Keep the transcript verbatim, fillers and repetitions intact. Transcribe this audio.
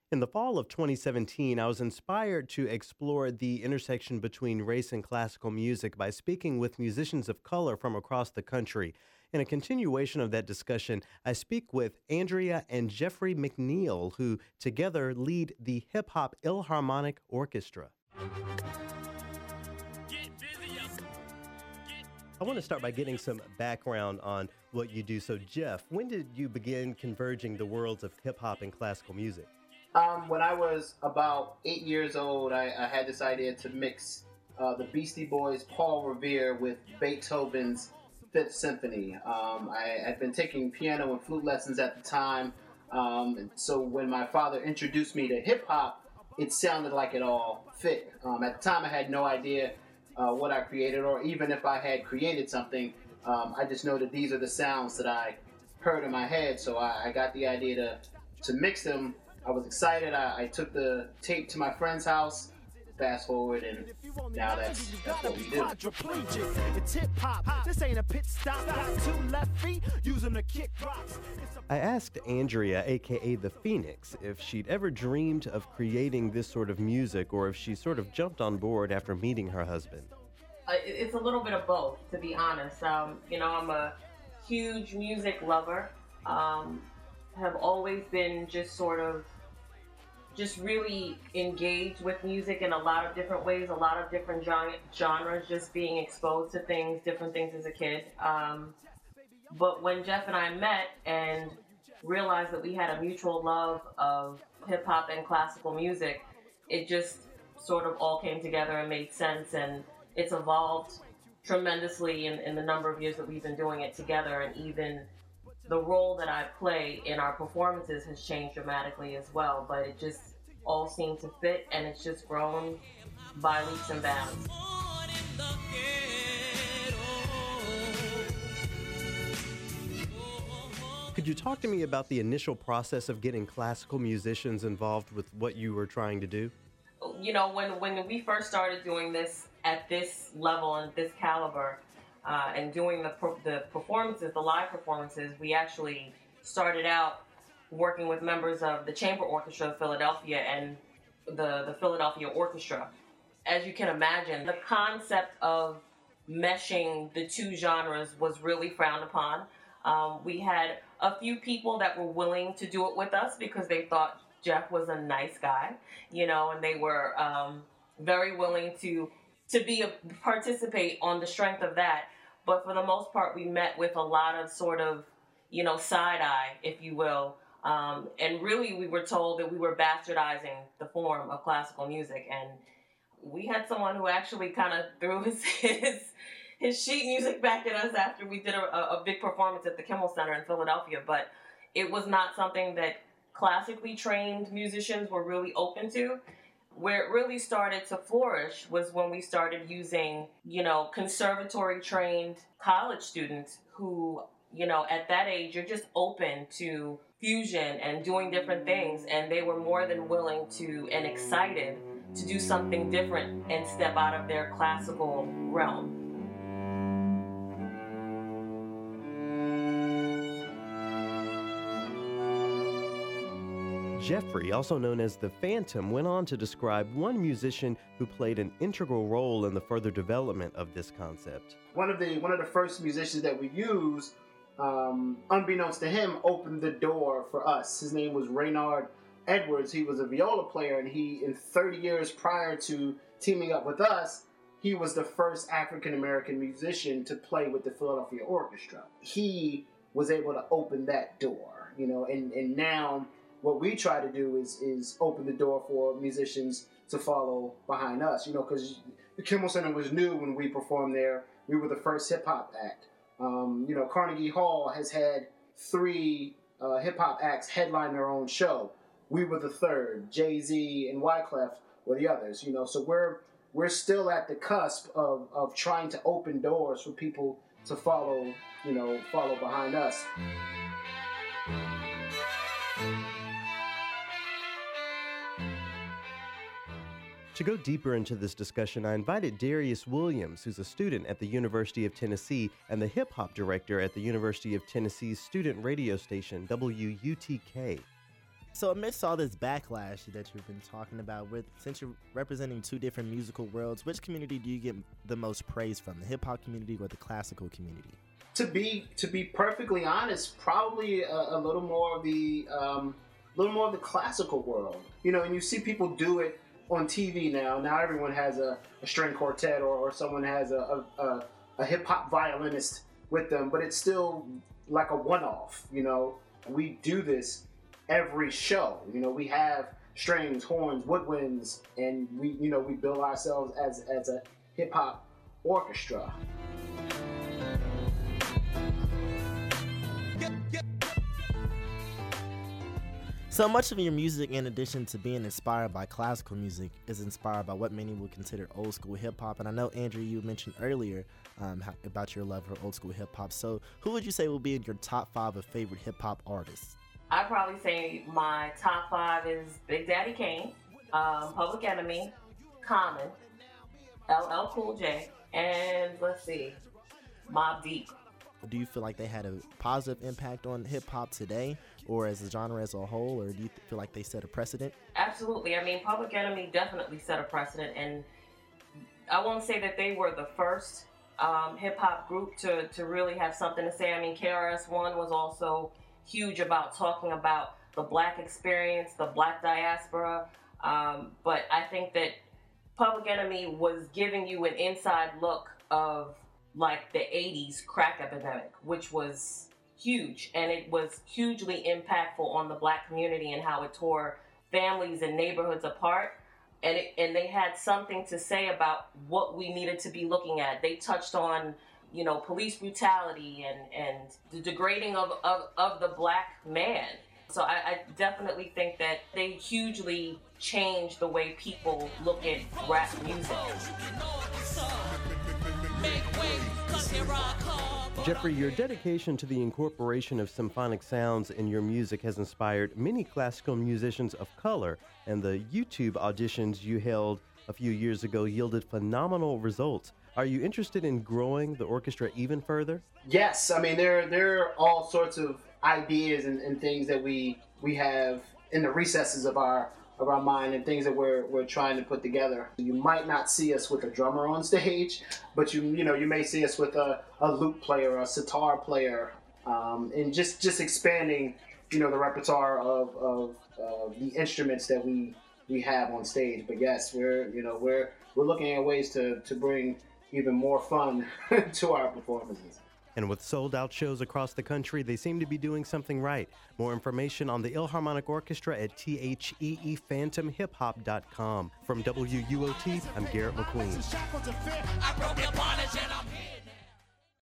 In the fall of twenty seventeen, I was inspired to explore the intersection between race and classical music by speaking with musicians of color from across the country. In a continuation of that discussion, I speak with Andrea and Jeffrey McNeil, who together lead the Hip Hop Ilharmonic Orchestra. I want to start by getting some background on what you do. So, Jeff, when did you begin converging the worlds of hip hop and classical music? Um, when I was about eight years old, I, I had this idea to mix uh, the Beastie Boys' Paul Revere with Beethoven's Fifth Symphony. Um, I had been taking piano and flute lessons at the time, um, and so when my father introduced me to hip hop, it sounded like it all fit. Um, at the time, I had no idea uh, what I created, or even if I had created something. Um, I just know that these are the sounds that I heard in my head, so I, I got the idea to to mix them. I was excited. I, I took the tape to my friend's house. Fast forward, and now that's, that's what we do. I asked Andrea, aka the Phoenix, if she'd ever dreamed of creating this sort of music, or if she sort of jumped on board after meeting her husband. Uh, it's a little bit of both, to be honest. Um, you know, I'm a huge music lover. Um, have always been just sort of just really engaged with music in a lot of different ways, a lot of different gen- genres, just being exposed to things, different things as a kid. Um, but when Jeff and I met and realized that we had a mutual love of hip hop and classical music, it just sort of all came together and made sense, and it's evolved tremendously in, in the number of years that we've been doing it together, and even the role that I play in our performances has changed dramatically as well, but it just all seemed to fit, and it's just grown by leaps and bounds. Could you talk to me about the initial process of getting classical musicians involved with what you were trying to do? You know, when, when we first started doing this at this level and this caliber, Uh, and doing the the performances, the live performances, we actually started out working with members of the Chamber Orchestra of Philadelphia and the, the Philadelphia Orchestra. As you can imagine, the concept of meshing the two genres was really frowned upon. Um, we had a few people that were willing to do it with us because they thought Jeff was a nice guy, you know, and they were um, very willing to to be a participate on the strength of that. But for the most part, we met with a lot of sort of, you know, side eye, if you will. Um, and really, we were told that we were bastardizing the form of classical music. And we had someone who actually kind of threw his, his his sheet music back at us after we did a, a big performance at the Kimmel Center in Philadelphia. But it was not something that classically trained musicians were really open to. Where it really started to flourish was when we started using, you know, conservatory-trained college students who, you know, at that age, you're just open to fusion and doing different things, and they were more than willing to and excited to do something different and step out of their classical realm. Jeffrey, also known as the Phantom, went on to describe one musician who played an integral role in the further development of this concept. One of the one of the first musicians that we used, um, unbeknownst to him, opened the door for us. His name was Raynard Edwards. He was a viola player, and he, in thirty years prior to teaming up with us, he was the first African-American musician to play with the Philadelphia Orchestra. He was able to open that door, you know, and, and now what we try to do is is open the door for musicians to follow behind us, you know, because the Kimmel Center was new when we performed there. We were the first hip-hop act. Um, you know, Carnegie Hall has had three uh, hip-hop acts headline their own show. We were the third. Jay-Z and Wyclef were the others, you know. So we're we're still at the cusp of, of trying to open doors for people to follow, you know, follow behind us. To go deeper into this discussion, I invited Darius Williams, who's a student at the University of Tennessee and the hip-hop director at the University of Tennessee's student radio station, W U T K. So amidst all this backlash that you've been talking about, with since you're representing two different musical worlds, which community do you get the most praise from, the hip-hop community or the classical community? To be to be perfectly honest, probably a, a little more of the um, little more of the classical world. You know, and you see people do it on T V now. Now everyone has a, a string quartet, or, or someone has a, a, a, a hip hop violinist with them, but it's still like a one-off. You know, we do this every show. You know, we have strings, horns, woodwinds, and we, you know, we bill ourselves as as a hip hop orchestra. So much of your music, in addition to being inspired by classical music, is inspired by what many would consider old school hip hop. And I know, Andrew, you mentioned earlier um, how, about your love for old school hip hop. So who would you say will be in your top five of favorite hip hop artists? I'd probably say my top five is Big Daddy Kane, um, Public Enemy, Common, L L Cool J, and let's see, Mobb Deep. Do you feel like they had a positive impact on hip hop today, or as a genre as a whole, or do you feel like they set a precedent? Absolutely. I mean, Public Enemy definitely set a precedent, and I won't say that they were the first um, hip hop group to, to really have something to say. I mean, K R S One was also huge about talking about the black experience, the black diaspora, um, but I think that Public Enemy was giving you an inside look of like the eighties crack epidemic, which was huge, and it was hugely impactful on the black community and how it tore families and neighborhoods apart. And it, and they had something to say about what we needed to be looking at. They touched on, you know, police brutality and, and the degrading of, of, of the black man. So I, I definitely think that they hugely changed the way people look at rap music. Jeffrey, your dedication to the incorporation of symphonic sounds in your music has inspired many classical musicians of color, and the YouTube auditions you held a few years ago yielded phenomenal results. Are you interested in growing the orchestra even further? Yes, I mean there there are all sorts of ideas and, and things that we we have in the recesses of our of our mind, and things that we're we're trying to put together. You might not see us with a drummer on stage, but you you know you may see us with a, a lute player, a sitar player, um, and just just expanding you know the repertoire of of uh, the instruments that we we have on stage. But yes, we're you know we're we're looking at ways to to bring even more fun to our performances. And with sold-out shows across the country, they seem to be doing something right. More information on the Ilharmonic Orchestra at T H E E phantom hip hop dot com. From W U O T, I'm Garrett McQueen.